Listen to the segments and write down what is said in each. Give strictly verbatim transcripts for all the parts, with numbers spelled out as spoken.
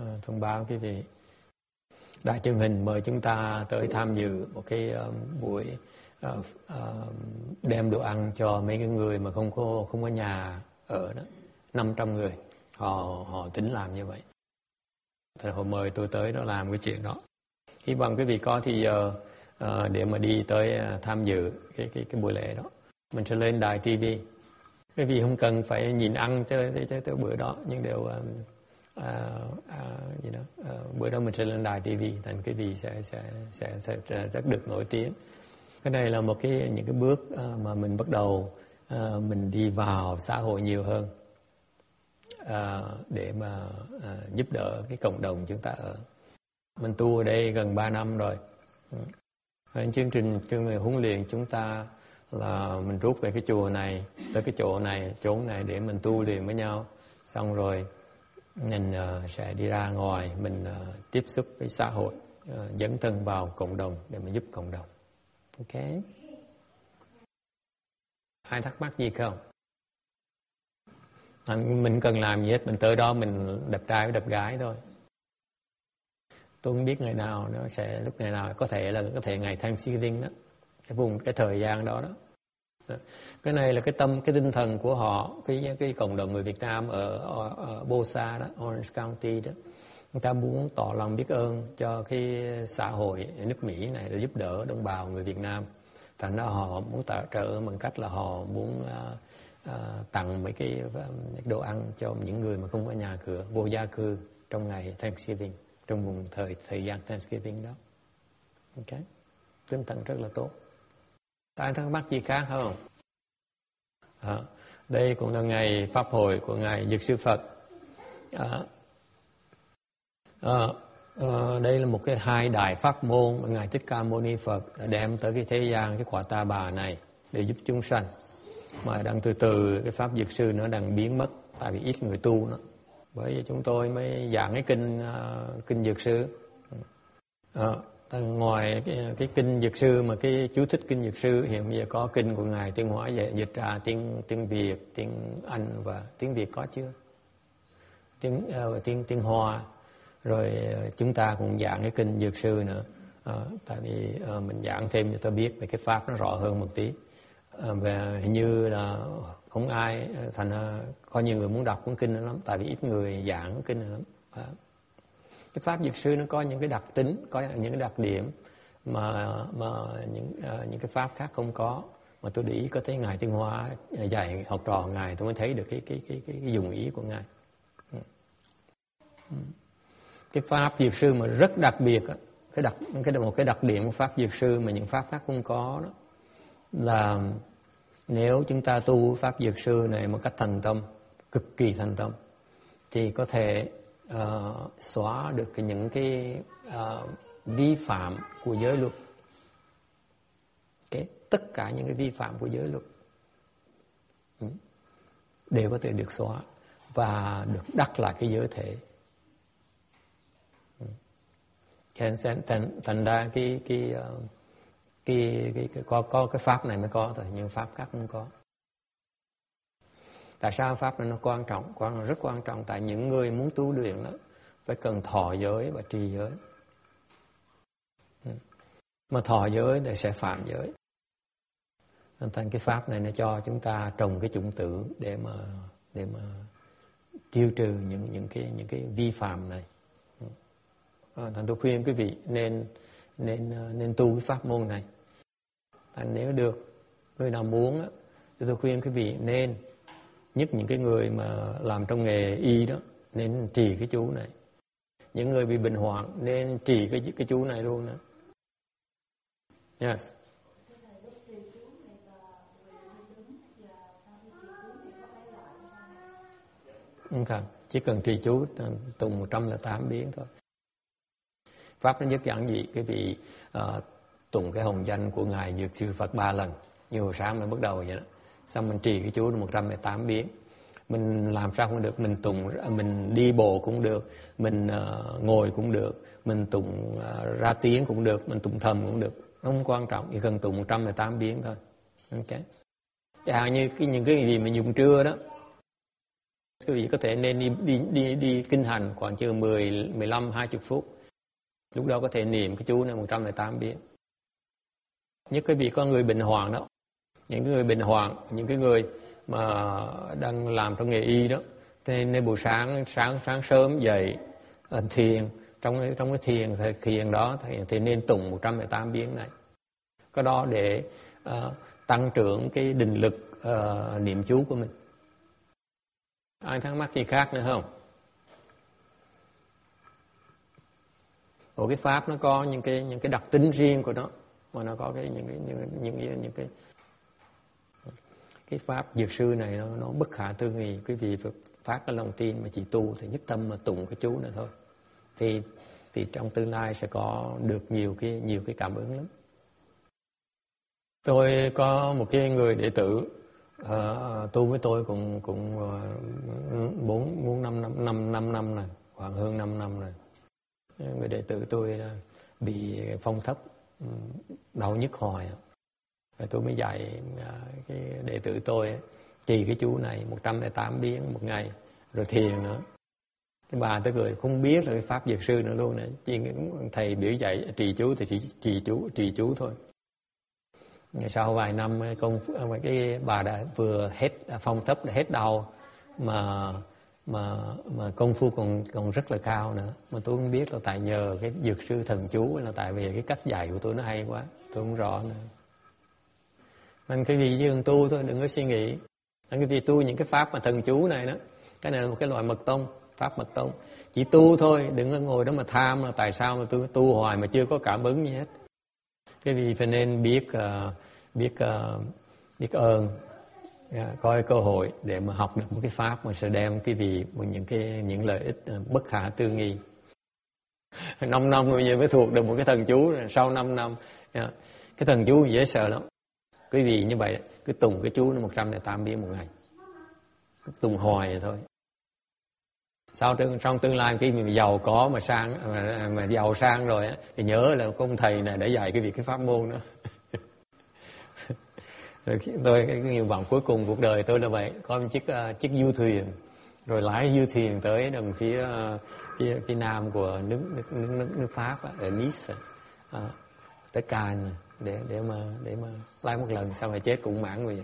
thông báo quý vị. Đài truyền hình mời chúng ta tới tham dự một cái uh, buổi uh, uh, đem đồ ăn cho mấy cái người mà không có không có nhà ở đó, năm trăm người. Họ họ tính làm như vậy. Thì họ mời tôi tới đó làm cái chuyện đó. Hy vọng quý vị có thì giờ uh, để mà đi tới uh, tham dự cái cái cái buổi lễ đó. Mình sẽ lên đài ti vi. Quý vị không cần phải nhìn ăn tới tới, tới, tới bữa đó, nhưng đều uh, uh, uh, you know, uh, bữa đó mình sẽ lên đài ti vi, thành quý vị sẽ sẽ sẽ, sẽ rất được nổi tiếng. Cái này là một cái những cái bước uh, mà mình bắt đầu uh, mình đi vào xã hội nhiều hơn. À, để mà à, giúp đỡ cái cộng đồng chúng ta ở. Mình tu ở đây gần ba năm rồi. Ừ. Chương trình chương trình huấn luyện chúng ta là mình rút về cái chùa này tới cái chỗ này, chỗ này để mình tu luyện với nhau. Xong rồi mình uh, sẽ đi ra ngoài, mình uh, tiếp xúc với xã hội, uh, dấn thân vào cộng đồng để mà giúp cộng đồng. Ok? Ai thắc mắc gì không? Mình cần làm gì hết, mình tới đó mình đập trai với đập gái thôi. Tôi không biết ngày nào nó sẽ lúc ngày nào, có thể là có thể ngày Thanksgiving đó, cái vùng cái thời gian đó đó. Cái này là cái tâm cái tinh thần của họ, cái cái cộng đồng người Việt Nam ở, ở, ở Bosa đó, Orange County đó. Người ta muốn tỏ lòng biết ơn cho cái xã hội nước Mỹ này để giúp đỡ đồng bào người Việt Nam. Thành ra họ muốn tạo trợ bằng cách là họ muốn uh, uh, tặng mấy cái uh, đồ ăn cho những người mà không có nhà cửa, vô gia cư trong ngày Thanksgiving, trong vùng thời thời gian Thanksgiving đó. Ok, tinh thần rất là tốt. Ai thắc mắc gì khác không? À, đây cũng là ngày pháp hội của ngài Dược Sư Phật. À, à, à, đây là một cái hai đại pháp môn mà ngài Thích Ca Mâu Ni Phật đã đem tới cái thế gian cái quả Ta Bà này để giúp chúng sanh. Mà đang từ từ cái pháp Dược Sư nó đang biến mất, tại vì ít người tu nó. Bởi vì chúng tôi mới giảng cái kinh uh, kinh Dược Sư. À, ngoài cái, cái kinh Dược Sư mà cái chú thích kinh Dược Sư hiện bây giờ có kinh của ngài tiếng Hóa dịch ra tiếng tiếng Việt, tiếng Anh và tiếng Việt có chưa? Tiếng uh, tiếng tiếng Hoa. Rồi uh, chúng ta cũng giảng cái kinh Dược Sư nữa. Uh, tại vì uh, mình giảng thêm cho ta biết về cái pháp nó rõ hơn một tí. Uh, và hình như là không ai thành uh, có nhiều người muốn đọc cuốn kinh đó lắm, tại vì ít người giảng cuốn kinh này lắm. Uh, Cái pháp Dược Sư nó có những cái đặc tính, có những cái đặc điểm mà mà những uh, những cái pháp khác không có. Mà tôi để ý có thấy ngài Tiên Hoa dạy học trò ngài, tôi mới thấy được cái cái cái cái, cái dùng ý của ngài. Cái pháp Dược Sư mà rất đặc biệt đó, cái đặc cái một cái đặc điểm của pháp Dược Sư mà những pháp khác không có đó là nếu chúng ta tu pháp Dược Sư này một cách thành tâm, cực kỳ thành tâm, thì có thể Uh, xóa được cái, những cái uh, vi phạm của giới luật. Okay. Tất cả những cái vi phạm của giới luật ừ. đều có thể được xóa và được đắc lại cái giới thể. ừ. Thành, thành, thành ra cái cái, uh, cái, cái, cái có, có cái pháp này mới có thôi, nhưng pháp khác không có. Tại sao pháp này nó quan trọng? Quan rất quan trọng, tại những người muốn tu luyện đó phải cần thọ giới và trì giới. Mà thọ giới thì sẽ phạm giới. Thành cái pháp này nó cho chúng ta trồng cái chủng tử để mà để mà tiêu trừ những những cái những cái vi phạm này. À, thành tôi khuyên quý vị nên nên nên tu cái pháp môn này. Thành nếu được, người nào muốn thì tôi khuyên quý vị nên, nhất những cái người mà làm trong nghề y đó, nên trì cái chú này. Những người bị bệnh hoạn nên trì cái cái chú này luôn đó. Yes. Okay. Chỉ cần trì chú tùng một trăm lẻ tám biến thôi. Pháp nó rất giản dị. Quý vị uh, tùng cái hồng danh của ngài Dược Sư Phật ba lần, như hồi sáng mình bắt đầu vậy đó. Xong mình trì cái chú một trăm lẻ tám biến. Mình làm sao cũng được, mình tụng, mình đi bộ cũng được, mình uh, ngồi cũng được, mình tụng uh, ra tiếng cũng được, mình tụng thầm cũng được. Nó không quan trọng, chỉ cần tụng một trăm lẻ tám biến thôi. Ok. Chẳng hạn như cái, những cái gì mà dùng trưa đó, Quý vị có thể nên đi đi đi, đi kinh hành khoảng chừng mười, mười lăm, hai mươi phút. Lúc đó có thể niệm cái chú này một trăm lẻ tám biến. Nhất quý vị có người bệnh hoạn đó, những người bệnh hoạn, những cái người mà đang làm trong nghề y đó, thì nên buổi sáng sáng sáng sớm dậy thiền, trong trong cái thiền thời thiền đó thì, thì nên tụng một trăm lẻ tám biến này. Cái đó để uh, tăng trưởng cái định lực uh, niệm chú của mình. Ai thắc mắc gì khác nữa không? Ủa cái pháp nó có những cái những cái đặc tính riêng của nó, mà nó có cái những cái những những những, những cái cái pháp dược sư này nó nó bất khả tư nghị. Quý vị phải phát cái lòng tin mà chỉ tu thì nhất tâm mà tụng cái chú này thôi. Thì thì trong tương lai sẽ có được nhiều cái nhiều cái cảm ứng lắm. Tôi có một cái người đệ tử uh, tu với tôi cũng cũng bốn bốn năm năm năm năm năm này, khoảng hơn năm năm rồi. Người đệ tử tôi bị phong thấp, đau nhức hoài. Rồi tôi mới dạy cái đệ tử tôi trì cái chú này một trăm lẻ tám biến một ngày, rồi thiền nữa. Cái bà tôi cười không biết là cái pháp dược sư nữa luôn nữa. Chỉ thầy biểu dạy trì chú thì chỉ trì chú trì chú thôi. Sau vài năm công cái bà đã vừa hết phong thấp, đã hết đau mà mà mà công phu còn còn rất là cao nữa. Mà tôi không biết là tại nhờ cái dược sư thần chú hay là tại vì cái cách dạy của tôi nó hay quá, tôi không rõ nữa. Nên cái gì chứ tu thôi, đừng có suy nghĩ. Nên cái gì tu những cái pháp mà thần chú này đó, cái này là một cái loại mật tông, pháp mật tông. Chỉ tu thôi, đừng có ngồi đó mà tham là tại sao mà tôi tu hoài mà chưa có cảm ứng gì hết. Cái gì phải nên biết uh, biết uh, biết ơn, uh, coi cơ hội để mà học được một cái pháp mà sẽ đem cái gì một những cái những lợi ích uh, bất khả tư nghị. Năm năm rồi mới thuộc được một cái thần chú rồi, sau năm năm uh, cái thần chú dễ sợ lắm. Quý vị như vậy cứ tùng cái chú nó một trăm lẻ tám biến một ngày, tùng hoài vậy thôi. Sau tương trong tương lai khi mình giàu có mà sang mà, mà giàu sang rồi á thì nhớ là có ông thầy này để dạy cái việc cái pháp môn đó. Rồi tôi cái nguyện vọng cuối cùng cuộc đời tôi là vậy, có một chiếc uh, chiếc du thuyền, rồi lái du thuyền tới đằng phía uh, phía, phía nam của nước nước nước, nước, nước Pháp á, ở Nice, uh, tới Cannes để để mà để mà lái một lần xong rồi chết cũng mãn nguyện.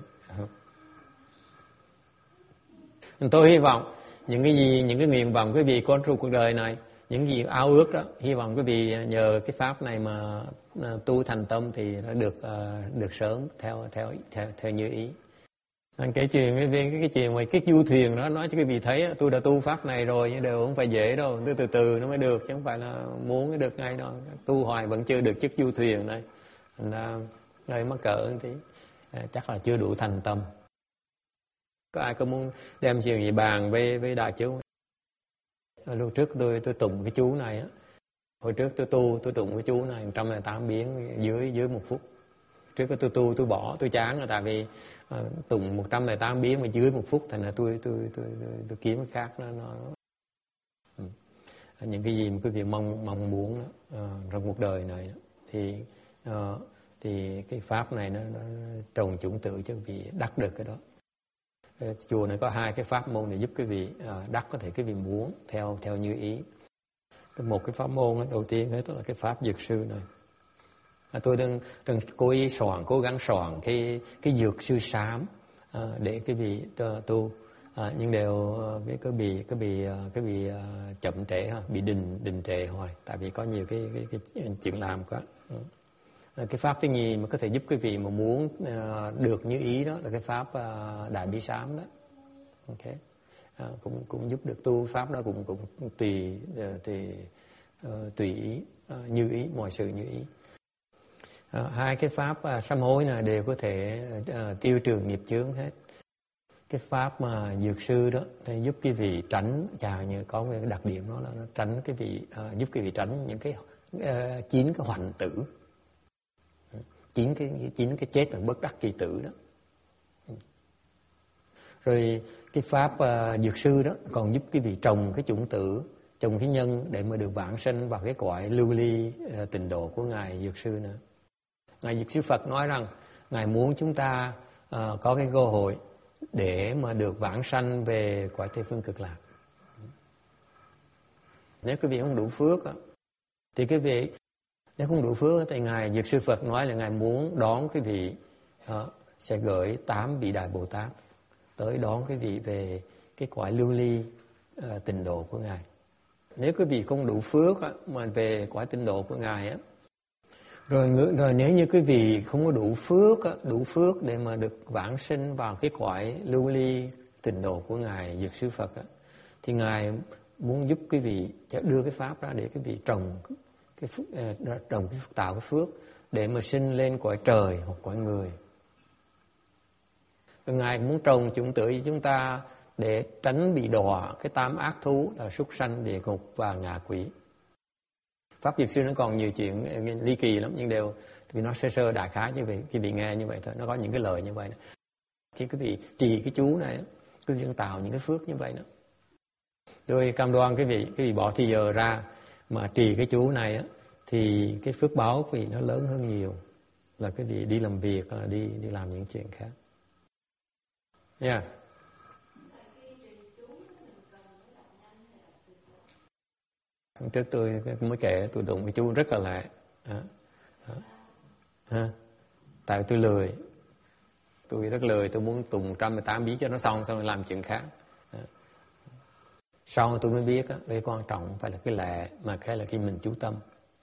Tôi hy vọng những cái gì những cái nguyện vọng quý vị có trong cuộc đời này, những gì ao ước đó, hy vọng quý vị nhờ cái pháp này mà uh, tu thành tâm thì nó được uh, được sớm theo theo theo theo như ý. Anh kể chuyện cái cái, cái chuyện mà cái du thuyền đó nói cho quý vị thấy, tôi đã tu pháp này rồi nhưng đều không phải dễ đâu, từ từ từ nó mới được chứ không phải là muốn cái được ngay đâu. Tu hoài vẫn chưa được chiếc du thuyền này. Thành ra hơi mắc cỡ tí, à, chắc là chưa đủ thành tâm. Có ai có muốn đem chuyện gì bàn với với đại chúng? Lúc trước tôi tôi tụng cái chú này á, hồi trước tôi tu tôi tụng cái chú này một trăm lẻ tám biến dưới dưới một phút. Trước cái tôi tu tôi bỏ tôi chán là tại vì uh, tụng một trăm lẻ tám biến mà dưới một phút, thành ra tôi tôi tôi tôi, tôi kiếm cái khác nó nó ừ. Những cái gì mà quý vị mong mong muốn đó, uh, trong cuộc đời này đó, thì uh, thì cái pháp này nó, nó trồng chủng tử cho quý vị đắc được cái đó. Chùa này có hai cái pháp môn để giúp quý vị uh, đắc có thể quý vị muốn theo theo như ý. Một cái pháp môn đầu tiên hết đó là cái pháp dược sư này. À, tôi đang đang cố ý soạn cố gắng soạn cái cái dược sư sám uh, để quý vị tu, à, nhưng đều cái cái bị cái bị cái bị uh, chậm trễ ha, bị đình đình trệ hoài, tại vì có nhiều cái cái, cái, cái chuyện làm quá. Ừ. Cái pháp thứ nhì mà có thể giúp quý vị mà muốn uh, được như ý đó là cái pháp uh, đại bi sám đó. Ok, uh, cũng cũng giúp được tu pháp đó cũng cũng tùy uh, tùy uh, tùy ý, uh, như ý, mọi sự như ý. Uh, hai cái pháp uh, sám hối này đều có thể uh, tiêu trừ nghiệp chướng hết. Cái pháp mà dược sư đó thì giúp quý vị tránh, chào như có cái đặc điểm đó là nó tránh cái vị uh, giúp quý vị tránh những cái uh, chín cái hoành tử, chín cái chín cái chết và bất đắc kỳ tử đó. Rồi cái pháp uh, dược sư đó còn giúp quý vị trồng cái chủng tử, trồng cái nhân để mà được vãng sinh vào cái cõi lưu ly uh, tịnh độ của ngài dược sư nữa. Ngài dược sư Phật nói rằng ngài muốn chúng ta uh, có cái cơ hội để mà được vãng sanh về cõi Tây Phương Cực Lạc. Nếu quý vị không đủ phước thì quý vị, nếu không đủ phước thì Ngài Dược Sư Phật nói là Ngài muốn đón quý vị, uh, sẽ gửi tám vị Đại Bồ Tát tới đón quý vị về cái cõi lưu ly uh, tịnh độ của Ngài. Nếu quý vị không đủ phước uh, mà về cõi tịnh độ của Ngài á, rồi rồi nếu như quý vị không có đủ phước uh, đủ phước để mà được vãng sinh vào cái cõi lưu ly tịnh độ của Ngài Dược Sư Phật uh, thì Ngài muốn giúp quý vị đưa cái pháp ra để quý vị trồng cái phước, trồng cái tạo cái phước để mà sinh lên cõi trời hoặc cõi người. Rồi Ngài muốn trồng chúng tử cho chúng ta để tránh bị đọa cái tam ác thú là súc sanh, địa ngục và ngạ quỷ. Pháp Dược Sư nó còn nhiều chuyện ly kỳ lắm, nhưng đều vì nó sơ sơ đại khái như vậy, quý vị nghe như vậy thôi, nó có những cái lời như vậy. Khi quý vị trì cái chú này, quý vị tạo những cái phước như vậy đó. Rồi cam đoan quý vị, quý vị bỏ thì giờ ra mà trì cái chú này á, thì cái phước báo quý vị nó lớn hơn nhiều là quý vị đi làm việc, là đi đi làm những chuyện khác. Nha. Yeah. Trước tôi mới kể tôi đụng cái chú rất là lạ. À, à, à. Tại tôi lười, tôi rất lười, tôi muốn tụng một trăm mười tám bí cho nó xong, xong rồi làm chuyện khác. À. Sau tôi mới biết á, cái quan trọng phải là cái lệ mà cái là khi mình chú tâm.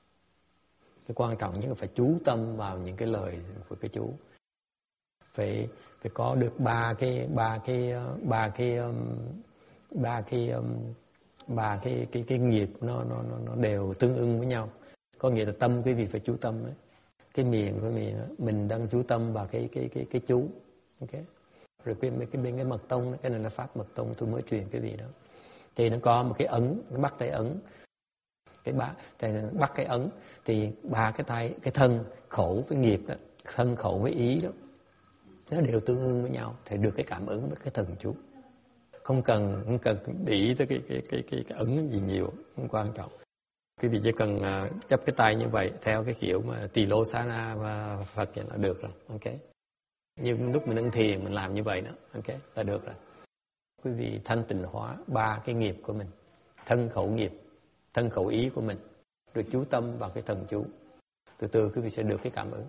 Cái quan trọng nhất là phải chú tâm vào những cái lời của cái chú. Phải phải có được ba cái ba cái ba cái ba cái ba cái cái cái nghiệp nó nó nó đều tương ưng với nhau. Có nghĩa là tâm quý vị phải chú tâm đấy. Cái miệng của mình mình đang chú tâm vào cái cái cái cái chú. Ok. Rồi cái cái bên cái mật tông, cái này là pháp mật tông tôi mới truyền cái vị đó. Thì nó có một cái ấn, nó bắt tay ấn. Cái ba thì bắt cái ấn thì ba cái tay, cái thân, khẩu với nghiệp đó, thân khẩu với ý đó, nó đều tương ưng với nhau thì được cái cảm ứng với cái thần chú. Không cần không cần để ý tới cái cái cái cái, cái ấn gì nhiều, không quan trọng. Quý vị chỉ cần uh, chấp cái tay như vậy theo cái kiểu mà tỳ lô xá na và Phật vậy là được rồi. Ok. Nhưng lúc mình ưng thiền mình làm như vậy đó, ok, là được rồi. Quý vị thanh tịnh hóa ba cái nghiệp của mình, thân khẩu nghiệp, thân khẩu ý của mình, rồi chú tâm vào cái thần chú. Từ từ quý vị sẽ được cái cảm ứng.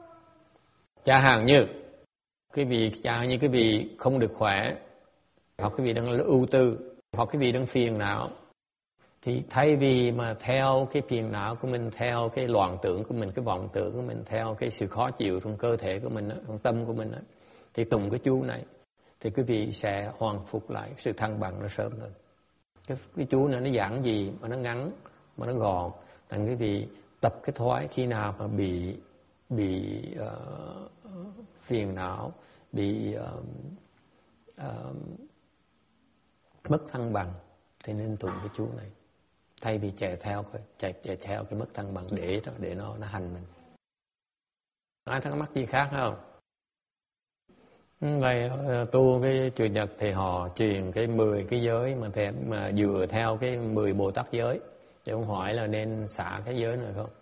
Chả hạn như quý vị chả hạn như quý vị không được khỏe, hoặc quý vị đang ưu tư, hoặc quý vị đang phiền não, thì thay vì mà theo cái phiền não của mình, theo cái loạn tưởng của mình, cái vọng tưởng của mình, theo cái sự khó chịu trong cơ thể của mình, trong tâm của mình, thì tụng cái chú này thì quý vị sẽ hoàn phục lại sự thăng bằng nó sớm hơn. Cái, cái chú này nó giản dị mà nó ngắn mà nó gọn, thành quý vị tập cái thói khi nào mà bị bị uh, phiền não, bị uh, uh, mất thăng bằng thì nên tụng cái chú này, thay vì chạy theo chạy chạy theo cái mất thăng bằng để để nó nó hành mình. Ai thắc mắc gì khác không? Vậy tu cái Chủ Nhật thì họ truyền cái mười cái giới mà theo, mà dựa theo cái mười Bồ Tát giới. Thì ông hỏi là nên xả cái giới này không?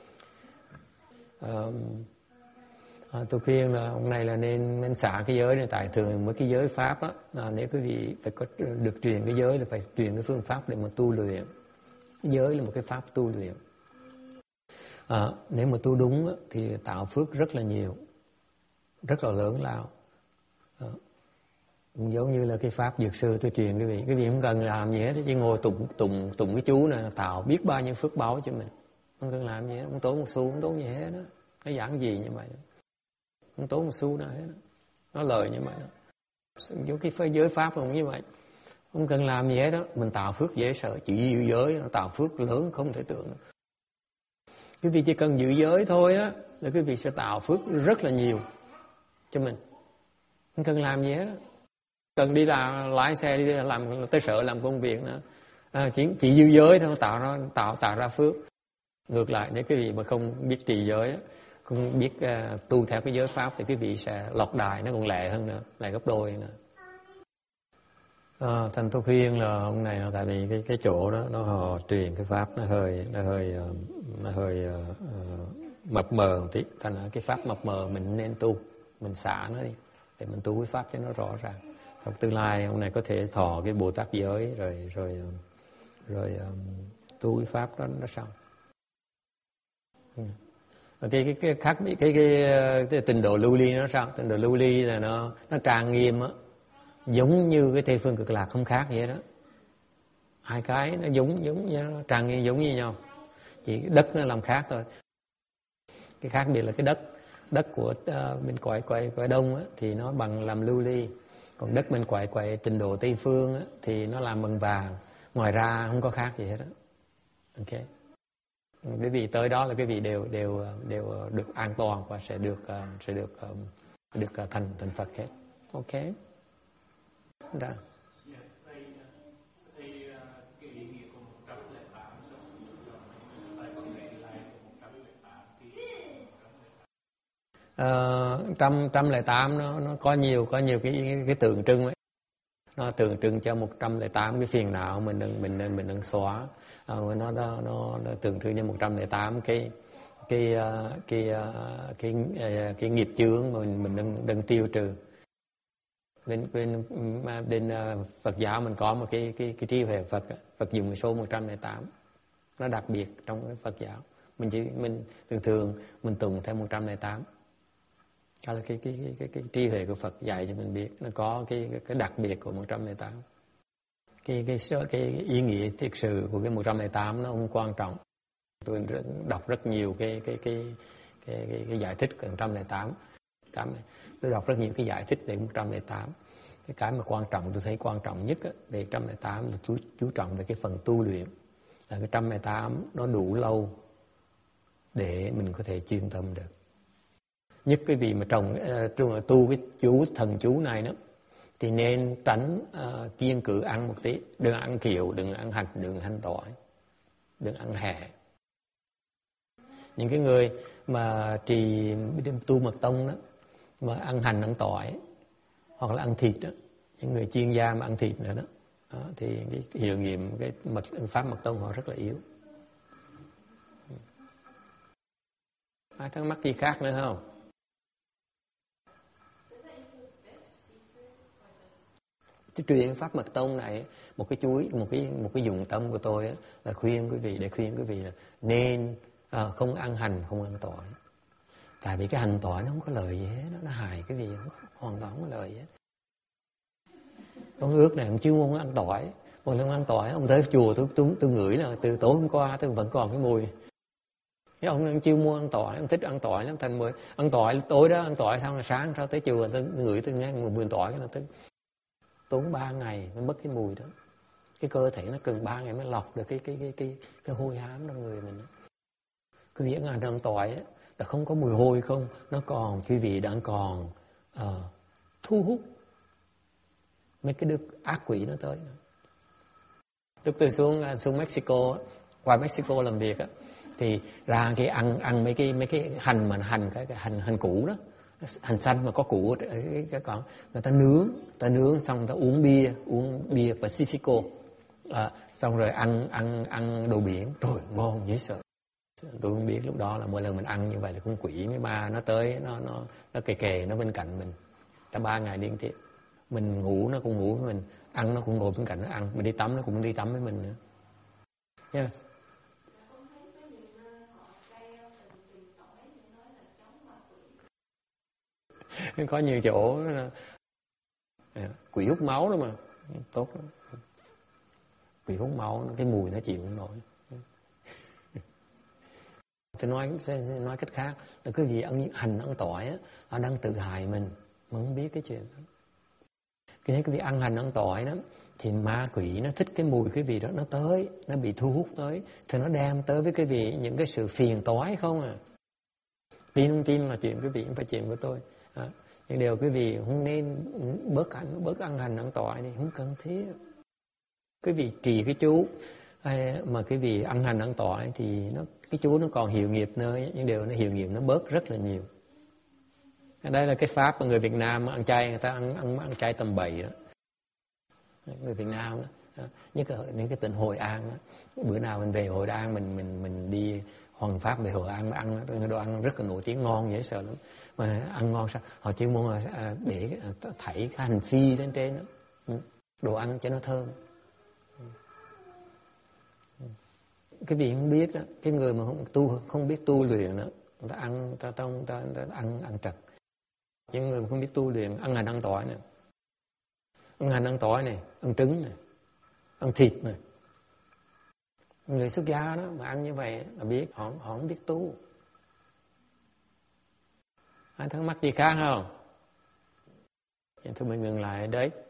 À, à, tôi khuyên là ông này là nên nên xả cái giới này, tại thường mấy cái giới pháp á, à, nếu quý vị phải có được truyền cái giới thì phải truyền cái phương pháp để mà tu luyện. Cái giới là một cái pháp tu luyện. À, nếu mà tu đúng á, thì tạo phước rất là nhiều, rất là lớn lao. À, cũng giống như là cái pháp Dược Sư tôi truyền quý vị, quý vị không cần làm gì hết, chỉ ngồi tụng tụng tụng cái chú này tạo biết bao nhiêu phước báo cho mình, không cần làm gì hết, không tốn một xu, không tốn gì hết đó. Nó giản gì như vậy đó. Không tốn một xu nào hết đó. Nó lời như vậy đó. Giống cái giới pháp cũng như vậy, không cần làm gì hết đó, mình tạo phước dễ sợ, chỉ giữ giới nó tạo phước lớn không thể tưởng được. Quý vị chỉ cần giữ giới thôi á là quý vị sẽ tạo phước rất là nhiều cho mình, không cần làm gì hết đó. Cần đi làm lái xe đi làm tới sở làm công việc nữa, à, chỉ chỉ giữ giới thôi tạo ra tạo tạo ra phước. Ngược lại nếu quý vị mà không biết trì giới, không biết uh, tu theo cái giới pháp thì quý vị sẽ lọt đài, nó còn lẹ hơn nữa, lại gấp đôi nữa. À, thành tôi khuyên là ông này là tại vì cái cái chỗ đó nó họ truyền cái pháp nó hơi nó hơi nó hơi uh, uh, mập mờ một tí, thành ra cái pháp mập mờ mình nên tu, mình xả nó đi, để mình tu cái pháp cho nó rõ ràng. Trong tương lai ông này có thể thọ cái Bồ Tát giới rồi rồi rồi um, tu cái pháp đó nó xong. Cái cái cái khác cái cái, cái, cái trình độ lưu ly nó sao? Trình độ lưu ly là nó nó trang nghiêm á, giống như cái Tây phương Cực Lạc không khác vậy đó. Hai cái nó giống giống như nó trang nghiêm giống như nhau, chỉ đất nó làm khác thôi. Cái khác biệt là cái đất đất của uh, bên quậy quậy quậy đông á, thì nó bằng làm lưu ly, còn đất bên quậy quậy trình độ Tây phương á, thì nó làm bằng vàng. Ngoài ra không có khác gì hết đó. Ok. Cái vị tới đó là cái vị đều đều đều được an toàn và sẽ được uh, sẽ được um, được uh, thành thành Phật hết. Ok. Đó. Uh, trăm trăm lẻ tám nó nó có nhiều có nhiều cái cái tượng trưng ấy. Nó tượng trưng cho một trăm lẻ tám cái phiền não mình đừng mình đừng, mình đừng xóa. Uh, nó, nó nó nó tượng trưng cho một trăm lẻ tám cái cái cái cái cái, cái, cái nghiệp chướng mà mình mình đừng đừng tiêu trừ. Bên bên bên Phật giáo mình có một cái cái cái trí huệ Phật, Phật dùng số một trăm lẻ tám. Nó đặc biệt trong cái Phật giáo. Mình chỉ mình thường thường mình tụng theo một trăm lẻ tám. Đó là cái cái cái cái, cái trí huệ của Phật dạy cho mình biết nó có cái cái, cái đặc biệt của một trăm lẻ tám. Cái cái cái cái ý nghĩa thực sự của cái một trăm lẻ tám nó không quan trọng. Tôi đọc rất nhiều cái cái cái cái cái, cái giải thích của một trăm lẻ tám. Cảm tôi đọc rất nhiều cái giải thích về một trăm lẻ tám. Cái cái mà quan trọng tôi thấy quan trọng nhất á, về một trăm lẻ tám là chú chú trọng về cái phần tu luyện. Là cái một trăm lẻ tám nó đủ lâu để mình có thể chuyên tâm được. Nhất cái vị mà trồng uh, tu cái chú thần chú này đó thì nên tránh uh, kiêng cữ ăn một tí, đừng ăn kiệu, đừng ăn hành, đừng ăn tỏi, đừng ăn hẹ. Những cái người mà trì tu mật tông đó mà ăn hành ăn tỏi hoặc là ăn thịt đó, những người chuyên gia mà ăn thịt nữa đó, đó thì cái hiệu nghiệm cái mật pháp mật tông họ rất là yếu. Ai thắc mắc gì khác nữa không? Cái truyền pháp mật tông này, một cái chuối, một cái một cái dụng tâm của tôi á, là khuyên quý vị để khuyên quý vị là nên à, không ăn hành, không ăn tỏi. Tại vì cái hành tỏi nó không có lợi gì hết, nó, nó hại cái gì, nó hoàn toàn không có lợi gì hết. Ông ước này ông chưa muốn ăn tỏi, một lần ăn tỏi, ông tới chùa tôi tôi tôi ngửi là từ tối hôm qua tôi vẫn còn cái mùi. Cái ông ông chưa mua ăn tỏi, ông thích ăn tỏi lắm, thành mười ăn tỏi tối đó ăn tỏi xong rồi sáng sau tới chùa tôi ngửi tôi nghe mùi tỏi cái là tôi tốn ba ngày mới mất cái mùi đó. Cái cơ thể nó cần ba ngày mới lọc được cái cái cái cái cái hôi hám trong người mình. Quý vị ăn ăn tỏi ấy, là không có mùi hôi không, nó còn quý vị đang còn uh, thu hút mấy cái đức ác quỷ nó tới. Lúc tôi xuống xuống Mexico, qua Mexico làm việc á, thì ra cái ăn ăn mấy cái mấy cái hành mà hành cái, cái hành hành củ đó, hành xanh mà có củ cái cái còn người ta nướng, người ta nướng xong người ta uống bia, uống bia Pacifico, à, xong rồi ăn ăn ăn đồ biển, trời ngon dễ sợ. Tôi không biết lúc đó là mỗi lần mình ăn như vậy là con quỷ mấy ma nó tới, nó nó nó kề kề nó bên cạnh mình, cả ba ngày liên tiếp. Mình ngủ nó cũng ngủ với mình, ăn nó cũng ngồi bên cạnh nó ăn, mình đi tắm nó cũng đi tắm với mình nữa. Yeah. Có nhiều chỗ à, quỷ hút máu đó mà tốt lắm. Quỷ hút máu cái mùi nó chịu không nổi. Tôi nói nói cách khác là cái gì ăn hành ăn tỏi á, họ đang tự hại mình mà không biết cái chuyện đó. Cái cái việc ăn hành ăn tỏi đó thì ma quỷ nó thích cái mùi cái vị đó, nó tới, nó bị thu hút tới thì nó đem tới với cái vị những cái sự phiền toái không à. Tin không tin là chuyện quý vị không phải chuyện của tôi. À, nhưng điều quý vị không nên bớt ăn bớt ăn hành ăn tỏi thì không cần thiết. Quý vị trì cái chú mà cái vị ăn hành ăn tỏi thì nó cái chú nó còn hiệu nghiệp nơi, những điều nó hiệu nghiệp nó bớt rất là nhiều. Đây là cái pháp mà người Việt Nam ăn chay, người ta ăn ăn, ăn chay tầm bậy đó. Người Việt Nam đó, Nhất là những cái tỉnh Hội An đó. Bữa nào mình về Hội An, mình mình mình đi Hoàng Pháp về Hội An, ăn đồ ăn rất là nổi tiếng, ngon dễ sợ lắm. Mà ăn ngon sao? Họ chuyên môn là để thảy cái hành phi lên trên đó. Đồ ăn cho nó thơm. Cái vị không biết đó, cái người mà không tu không biết tu luyện đó, người ta ăn ta tông ta, ta, ta ăn ăn trật. Những người mà không biết tu luyện ăn hành ăn tỏi này, ăn hành ăn tỏi này, ăn trứng này, ăn thịt này. Người xuất gia đó mà ăn như vậy là biết họ họ không biết tu. Ai thắc mắc gì khác không? Thôi mình ngừng lại đấy.